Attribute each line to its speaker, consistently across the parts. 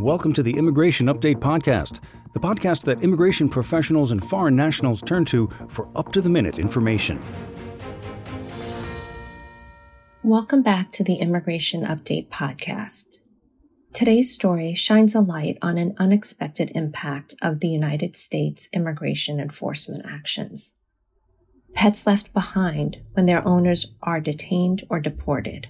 Speaker 1: welcome to the Immigration Update Podcast, the podcast that immigration professionals and foreign nationals turn to for up-to-the-minute information.
Speaker 2: Welcome back to the Immigration Update Podcast. Today's story shines a light on an unexpected impact of the United States immigration enforcement actions. Pets left behind when their owners are detained or deported.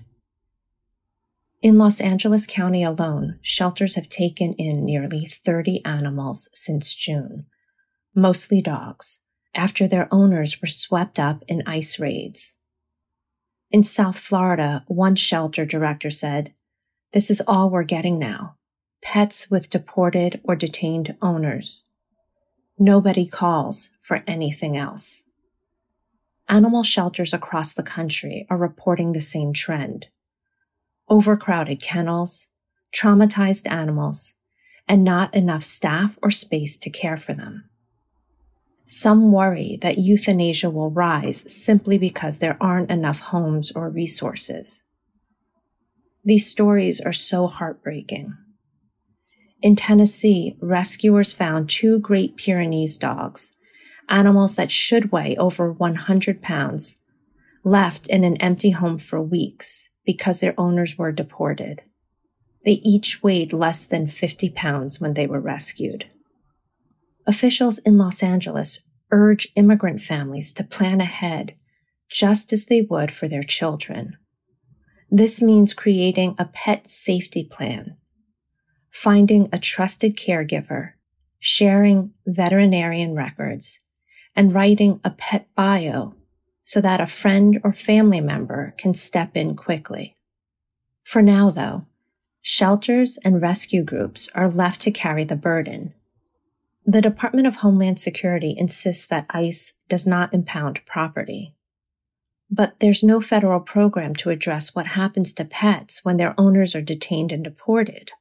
Speaker 2: In Los Angeles County alone, shelters have taken in nearly 30 animals since June, mostly dogs, after their owners were swept up in ICE raids. In South Florida, one shelter director said, "This is all we're getting now, pets with deported or detained owners. Nobody calls for anything else." Animal shelters across the country are reporting the same trend. Overcrowded kennels, traumatized animals, and not enough staff or space to care for them. Some worry that euthanasia will rise simply because there aren't enough homes or resources. These stories are so heartbreaking. In Tennessee, rescuers found 2 Great Pyrenees dogs, animals that should weigh over 100 pounds, left in an empty home for weeks because their owners were deported. They each weighed less than 50 pounds when they were rescued. Officials in Los Angeles urge immigrant families to plan ahead just as they would for their children. This means creating a pet safety plan, finding a trusted caregiver, sharing veterinarian records, and writing a pet bio so that a friend or family member can step in quickly. For now, though, shelters and rescue groups are left to carry the burden. The Department of Homeland Security insists that ICE does not impound property. But there's no federal program to address what happens to pets when their owners are detained and deported.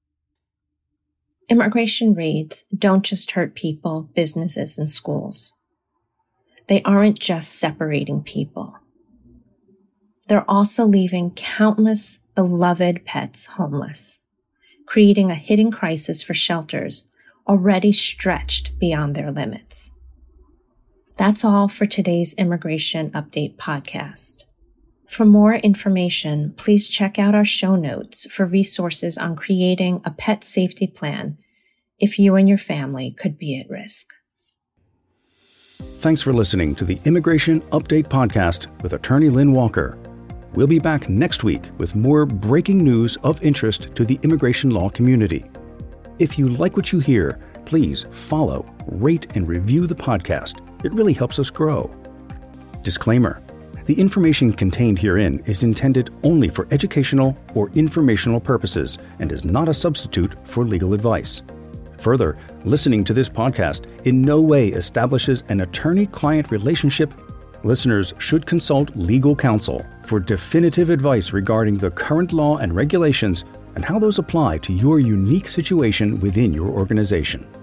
Speaker 2: Immigration raids don't just hurt people, businesses, and schools. They aren't just separating people. They're also leaving countless beloved pets homeless, creating a hidden crisis for shelters already stretched beyond their limits. That's all for today's Immigration Update Podcast. For more information, please check out our show notes for resources on creating a pet safety plan if you and your family could be at risk.
Speaker 1: Thanks for listening to the Immigration Update Podcast with Attorney Lynn Walker. We'll be back next week with more breaking news of interest to the immigration law community. If you like what you hear, please follow, rate, and review the podcast. It really helps us grow. Disclaimer: the information contained herein is intended only for educational or informational purposes and is not a substitute for legal advice. Further, listening to this podcast in no way establishes an attorney-client relationship. Listeners should consult legal counsel for definitive advice regarding the current law and regulations and how those apply to your unique situation within your organization.